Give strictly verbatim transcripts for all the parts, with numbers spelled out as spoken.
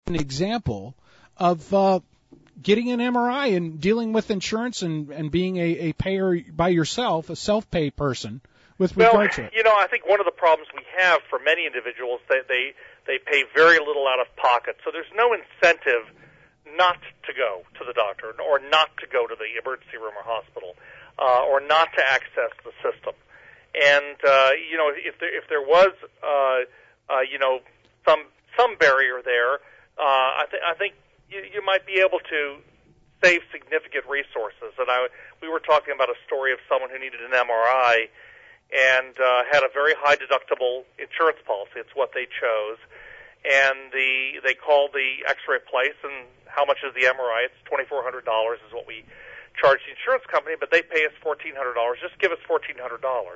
an example of uh, getting an M R I and dealing with insurance and, and being a, a payer by yourself, a self-pay person with well, regard to it? You know, I think one of the problems we have for many individuals, they, they, they pay very little out of pocket. So there's no incentive not to go to the doctor or not to go to the emergency room or hospital uh, or not to access the system. And, uh, you know, if there, if there was, uh, uh, you know, some some barrier there, uh, I, th- I think you, you might be able to save significant resources. And I, we were talking about a story of someone who needed an M R I and uh, had a very high deductible insurance policy. It's what they chose. And the they called the X-ray place, and how much is the M R I? It's twenty-four hundred dollars is what we charge the insurance company, but they pay us fourteen hundred dollars. Just give us fourteen hundred dollars.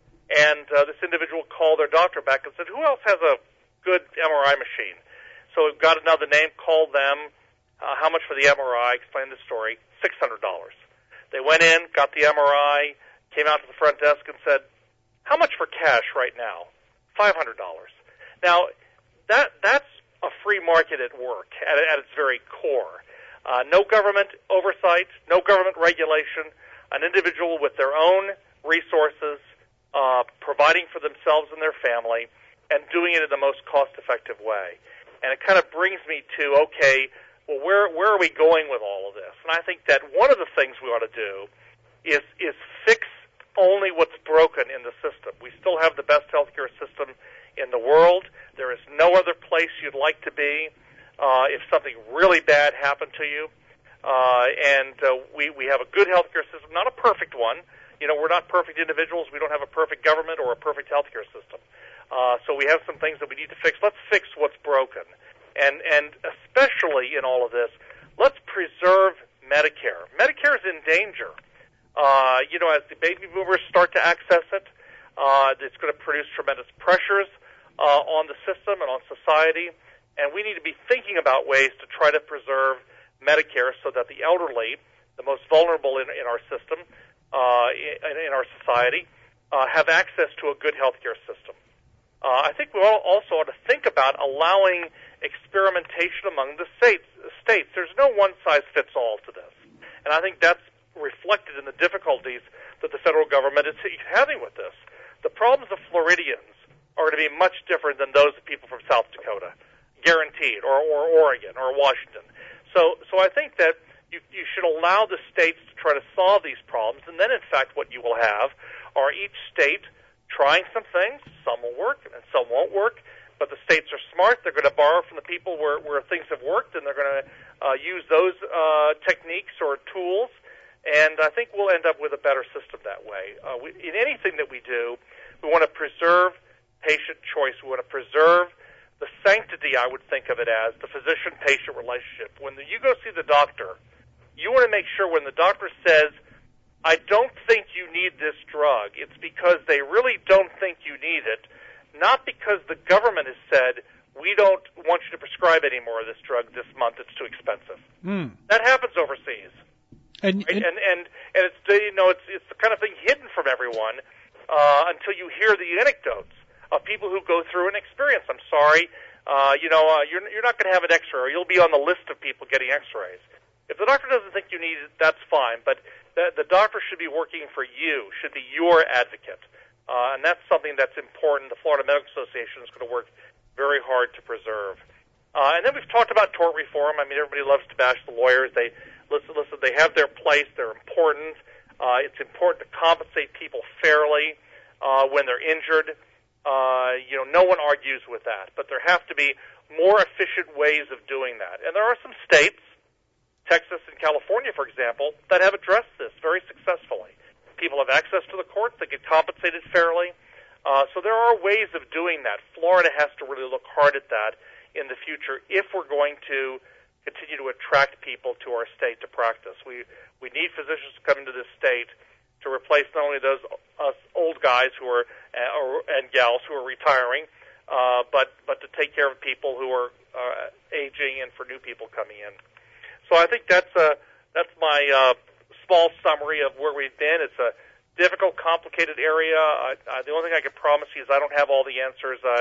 And uh, this individual called their doctor back and said, who else has a good M R I machine? So we've got another name, called them. Uh, how much for the M R I? Explained the story, six hundred dollars. They went in, got the M R I, came out to the front desk and said, how much for cash right now? five hundred dollars. Now, that that's a free market at work at, at its very core. Uh, no government oversight, no government regulation, an individual with their own resources, uh, providing for themselves and their family, and doing it in the most cost-effective way. And it kind of brings me to, okay, well, where where are we going with all of this? And I think that one of the things we ought to do is is fix only what's broken in the system. We still have the best healthcare system in the world. There is no other place you'd like to be uh, if something really bad happened to you. Uh, and uh, we, we have a good healthcare system, not a perfect one. You know, we're not perfect individuals. We don't have a perfect government or a perfect healthcare system. Uh, so we have some things that we need to fix. Let's fix what's broken. And, and especially in all of this, let's preserve Medicare. Medicare is in danger. Uh, you know, as the baby boomers start to access it, uh, it's going to produce tremendous pressures uh, on the system and on society. And we need to be thinking about ways to try to preserve Medicare so that the elderly, the most vulnerable in, in our system, uh, in, in our society, uh, have access to a good healthcare system. Uh, I think we all also ought to think about allowing experimentation among the states. states. There's no one-size-fits-all to this. And I think that's reflected in the difficulties that the federal government is having with this. The problems of Floridians are going to be much different than those of people from South Dakota, guaranteed, or, or Oregon, or Washington. So, so I think that you, you should allow the states to try to solve these problems, and then, in fact, what you will have are each state trying some things. Some will work, and some won't work. But the states are smart. They're going to borrow from the people where, where things have worked, and they're going to uh, use those uh, techniques or tools. And I think we'll end up with a better system that way. Uh, we, in anything that we do, we want to preserve patient choice. We want to preserve the sanctity, I would think of it as, the physician-patient relationship. When the, you go see the doctor, you want to make sure when the doctor says, I don't think you need this drug, it's because they really don't think you need it, not because the government has said, we don't want you to prescribe any more of this drug this month, it's too expensive. Mm. That happens overseas. And, right? and, and and and it's you know it's it's the kind of thing hidden from everyone uh, until you hear the anecdotes of people who go through an experience. I'm sorry, uh, you know uh, you're you're not going to have an X-ray, or you'll be on the list of people getting X-rays. If the doctor doesn't think you need it, that's fine. But the, the doctor should be working for you, should be your advocate, uh, and that's something that's important. The Florida Medical Association is going to work very hard to preserve. Uh, and then we've talked about tort reform. I mean, everybody loves to bash the lawyers. They Listen, listen, they have their place. They're important. Uh, it's important to compensate people fairly uh, when they're injured. Uh, you know, no one argues with that. But there have to be more efficient ways of doing that. And there are some states, Texas and California, for example, that have addressed this very successfully. People have access to the courts. They get compensated fairly. Uh, so there are ways of doing that. Florida has to really look hard at that in the future if we're going to continue to attract people to our state to practice. We we need physicians to come into this state to replace not only those us old guys who are uh, or, and gals who are retiring, uh, but but to take care of people who are uh, aging and for new people coming in. So I think that's a that's my uh, small summary of where we've been. It's a difficult, complicated area. I, I, the only thing I can promise you is I don't have all the answers. Uh,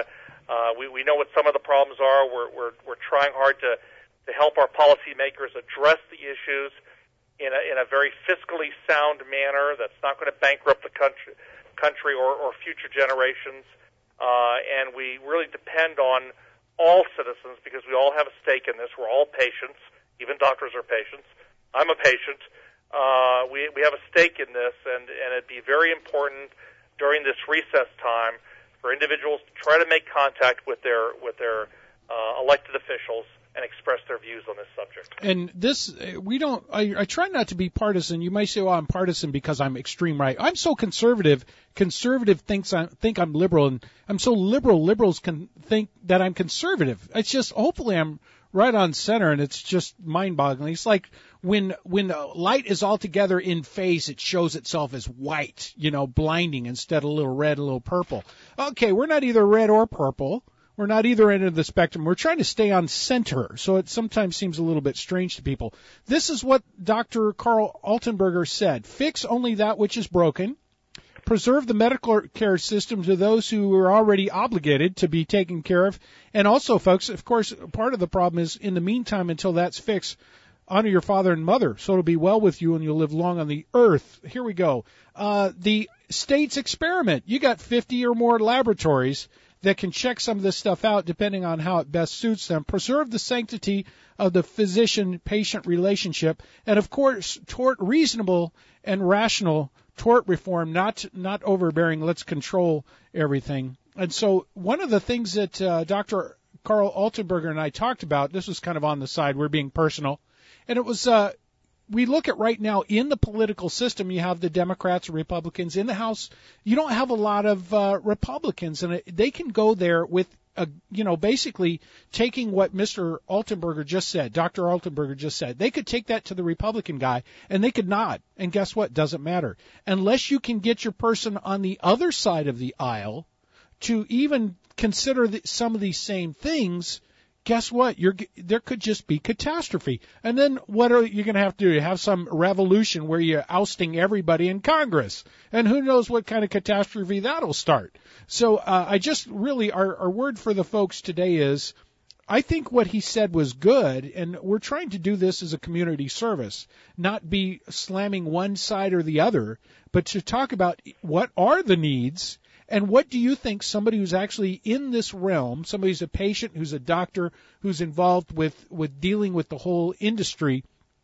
Uh, we, we know what some of the problems are. We're, we're, we're trying hard to, to help our policymakers address the issues in a, in a very fiscally sound manner that's not going to bankrupt the country, country or, or future generations. Uh, and we really depend on all citizens because we all have a stake in this. We're all patients. Even doctors are patients. I'm a patient. Uh, we, we have a stake in this, and, and it'd be very important during this recess time for individuals to try to make contact with their, with their uh, elected officials and express their views on this subject. And this, we don't, I, I try not to be partisan. You might say, well, I'm partisan because I'm extreme right. I'm so conservative. Conservative thinks I think I'm liberal, and I'm so liberal, liberals can think that I'm conservative. It's just, hopefully I'm right on center, and it's just mind-boggling. It's like when, when light is altogether in phase, it shows itself as white, you know, blinding instead of a little red, a little purple. Okay, we're not either red or purple. We're not either end of the spectrum. We're trying to stay on center, so it sometimes seems a little bit strange to people. This is what Doctor Karl Altenberger said. Fix only that which is broken. Preserve the medical care system to those who are already obligated to be taken care of. And also, folks, of course, part of the problem is, in the meantime, until that's fixed, honor your father and mother, so it'll be well with you and you'll live long on the earth. Here we go. Uh, the state's experiment. You got fifty or more laboratories that can check some of this stuff out depending on how it best suits them. Preserve the sanctity of the physician-patient relationship, and of course, tort reasonable and rational tort reform, not not overbearing. Let's control everything. And so, one of the things that uh, Doctor Karl Altenberger and I talked about, this was kind of on the side, we're being personal, and it was. Uh, We look at right now in the political system, you have the Democrats and Republicans. In the House, you don't have a lot of uh, Republicans, and it, they can go there with, a, you know, basically taking what Mister Altenberger just said, Doctor Altenberger just said. They could take that to the Republican guy, and they could not. And guess what? Doesn't matter. Unless you can get your person on the other side of the aisle to even consider the, some of these same things, guess what? You're, there could just be catastrophe. And then what are you going to have to do? You have some revolution where you're ousting everybody in Congress. And who knows what kind of catastrophe that'll start. So uh, I just really, our, our word for the folks today is, I think what he said was good, and we're trying to do this as a community service, not be slamming one side or the other, but to talk about what are the needs. And what do you think somebody who's actually in this realm, somebody who's a patient, who's a doctor, who's involved with, with dealing with the whole industry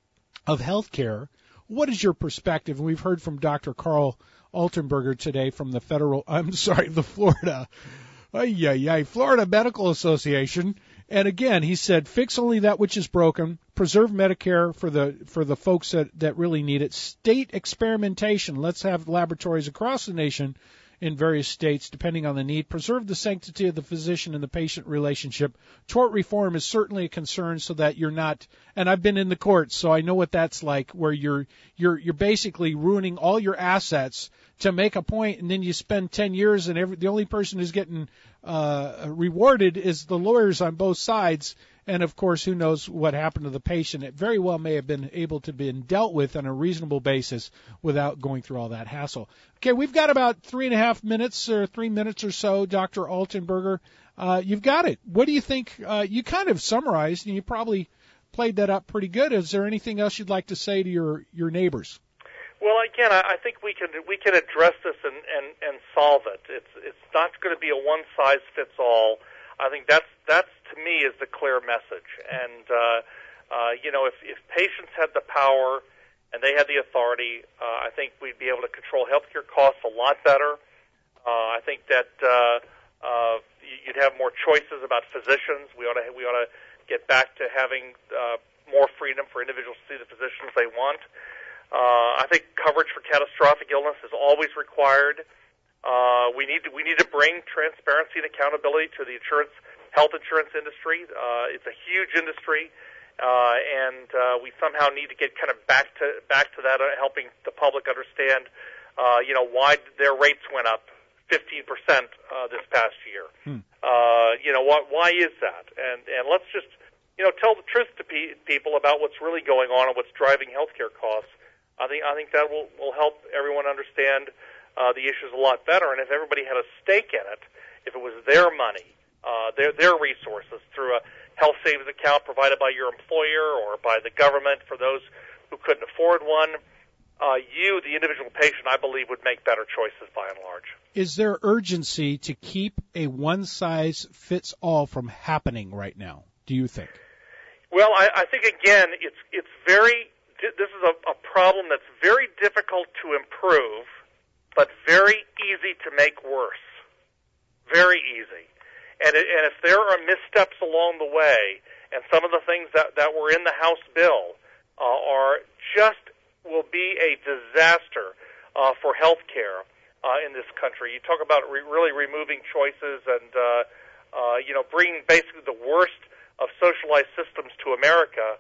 of healthcare, what is your perspective? And we've heard from Doctor Karl Altenberger today from the federal, I'm sorry, the Florida, ay, ay, ay, Florida Medical Association. And again, he said, fix only that which is broken, preserve Medicare for the for the folks that, that really need it, state experimentation. Let's have laboratories across the nation in various states, depending on the need. Preserve the sanctity of the physician and the patient relationship. Tort reform is certainly a concern so that you're not, and I've been in the courts, so I know what that's like, where you're you're you're basically ruining all your assets to make a point, and then you spend ten years, and every, the only person who's getting uh, rewarded is the lawyers on both sides. And, of course, who knows what happened to the patient. It very well may have been able to be dealt with on a reasonable basis without going through all that hassle. Okay, we've got about three and a half minutes or three minutes or so, Doctor Altenberger. Uh, you've got it. What do you think? Uh, you kind of summarized, and you probably played that up pretty good. Is there anything else you'd like to say to your, your neighbors? Well, again, I think we can we can address this and, and, and solve it. It's it's not going to be a one size fits all. I think that's that's to me is the clear message. And uh, uh, you know, if if patients had the power and they had the authority, uh, I think we'd be able to control healthcare costs a lot better. Uh, I think that uh, uh, you'd have more choices about physicians. We ought to we ought to get back to having uh, more freedom for individuals to see the physicians they want. Uh, I think coverage for catastrophic illness is always required. Uh, we need to, we need to bring transparency and accountability to the insurance, health insurance industry. Uh, it's a huge industry, uh, and uh, we somehow need to get kind of back to back to that, uh, helping the public understand, uh, you know, why their rates went up fifteen percent uh, this past year. Hmm. Uh, you know, why, why is that? And and let's just, you know, tell the truth to pe- people about what's really going on and what's driving healthcare costs. I think I think that will, will help everyone understand uh, the issues a lot better. And if everybody had a stake in it, if it was their money, uh, their their resources through a health savings account provided by your employer or by the government for those who couldn't afford one, uh, you, the individual patient, I believe, would make better choices by and large. Is there urgency to keep a one-size-fits-all from happening right now, do you think? Well, I, I think, again, it's it's very, this is a, a problem that's very difficult to improve, but very easy to make worse. Very easy. And, it, and if there are missteps along the way, and some of the things that, that were in the House bill uh, are just will be a disaster uh, for health care uh, in this country. You talk about re- really removing choices and, uh, uh, you know, bringing basically the worst of socialized systems to America.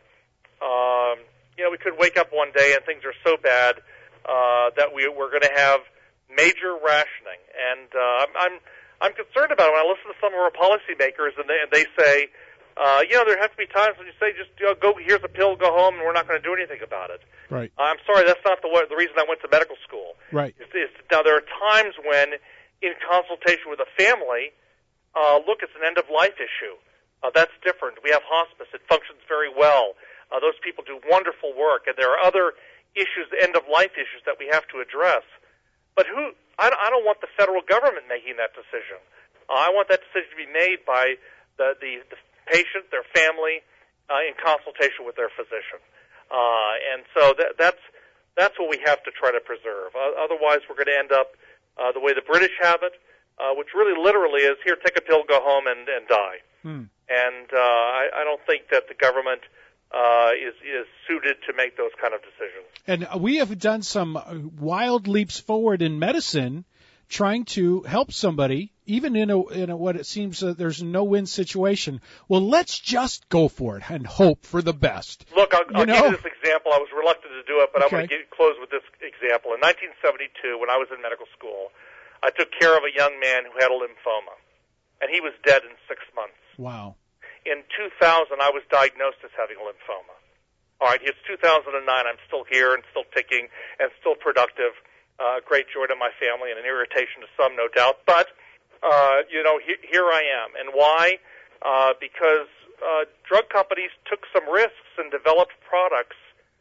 Um, you know, we could wake up one day and things are so bad uh, that we, we're going to have major rationing. And uh, I'm, I'm I'm concerned about it when I listen to some of our policymakers, and they, and they say, uh, you know, there have to be times when you say, just you know, go, here's a pill, go home, and we're not going to do anything about it. Right. I'm sorry, that's not the way, the reason I went to medical school. Right. It's, it's, now, there are times when, in consultation with a family, uh, look, it's an end-of-life issue. Uh, that's different. We have hospice. It functions very well. Uh, those people do wonderful work, and there are other issues, end-of-life issues that we have to address. But who? I don't, I don't want the federal government making that decision. Uh, I want that decision to be made by the, the, the patient, their family, uh, in consultation with their physician. Uh, and so that, that's that's what we have to try to preserve. Uh, otherwise, we're going to end up uh, the way the British have it, uh, which really literally is, here, take a pill, go home, and, and die. Hmm. And uh, I, I don't think that the government uh, is is suited to make those kind of decisions. And we have done some wild leaps forward in medicine, trying to help somebody, even in a in a, what it seems uh, there's a no-win situation. Well, let's just go for it and hope for the best. Look, I'll, I'll you give know? you this example. I was reluctant to do it, but Okay. I'm going to close with this example. In nineteen seventy-two, when I was in medical school, I took care of a young man who had a lymphoma, and he was dead in six months. Wow. In two thousand, I was diagnosed as having a lymphoma. All right, it's two thousand nine. I'm still here and still ticking and still productive. Uh, great joy to my family and an irritation to some, no doubt. But, uh, you know, he, here I am. And why? Uh, because uh, drug companies took some risks and developed products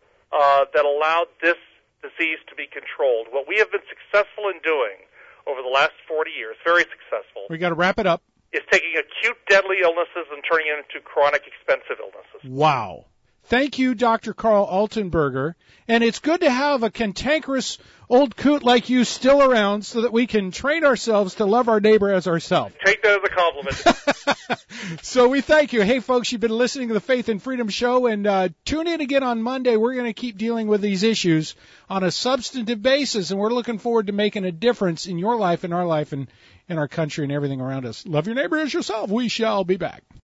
uh, that allowed this disease to be controlled. What we have been successful in doing over the last forty years, very successful, We got to wrap it up. is taking acute deadly illnesses and turning it into chronic expensive illnesses. Wow. Thank you, Doctor Carl Altenberger. And it's good to have a cantankerous old coot like you still around so that we can train ourselves to love our neighbor as ourselves. Take that as a compliment. So we thank you. Hey, folks, you've been listening to the Faith and Freedom Show, and uh, tune in again on Monday. We're going to keep dealing with these issues on a substantive basis, and we're looking forward to making a difference in your life, in our life, and in our country, and everything around us. Love your neighbor as yourself. We shall be back.